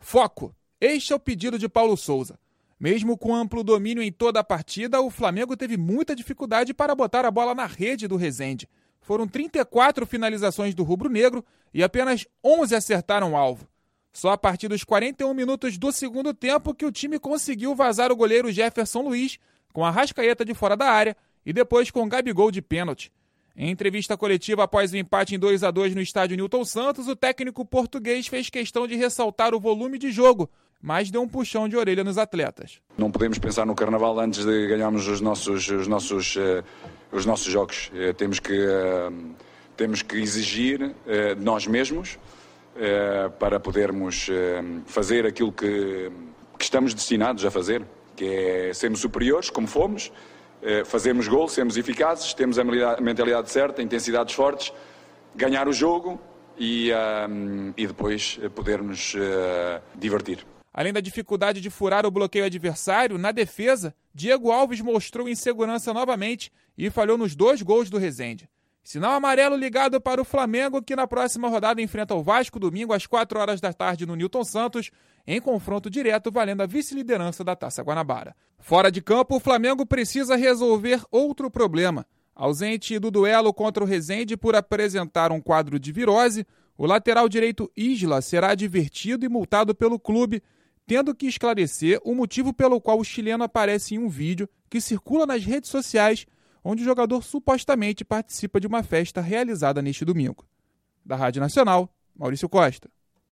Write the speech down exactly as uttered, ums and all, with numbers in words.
Foco! Este é o pedido de Paulo Souza. Mesmo com amplo domínio em toda a partida, o Flamengo teve muita dificuldade para botar a bola na rede do Rezende. Foram trinta e quatro finalizações do rubro-negro e apenas onze acertaram o alvo. Só a partir dos quarenta e um minutos do segundo tempo que o time conseguiu vazar o goleiro Jefferson Luiz com a Arrascaeta de fora da área e depois com Gabigol de pênalti. Em entrevista coletiva após o empate em dois a dois no estádio Newton Santos, o técnico português fez questão de ressaltar o volume de jogo, mas deu um puxão de orelha nos atletas. Não podemos pensar no Carnaval antes de ganharmos os nossos, os nossos, uh, os nossos jogos. Uh, temos, que, uh, temos que exigir uh, de nós mesmos uh, para podermos uh, fazer aquilo que, que estamos destinados a fazer, que é sermos superiores, como fomos, uh, fazermos gol, sermos eficazes, temos a mentalidade certa, intensidades fortes, ganhar o jogo e, uh, e depois podermos uh, divertir. Além da dificuldade de furar o bloqueio adversário, na defesa, Diego Alves mostrou insegurança novamente e falhou nos dois gols do Rezende. Sinal amarelo ligado para o Flamengo, que na próxima rodada enfrenta o Vasco domingo às quatro horas da tarde no Newton Santos, em confronto direto valendo a vice-liderança da Taça Guanabara. Fora de campo, o Flamengo precisa resolver outro problema. Ausente do duelo contra o Rezende por apresentar um quadro de virose, o lateral direito Isla será advertido e multado pelo clube, tendo que esclarecer o motivo pelo qual o chileno aparece em um vídeo que circula nas redes sociais, onde o jogador supostamente participa de uma festa realizada neste domingo. Da Rádio Nacional, Maurício Costa.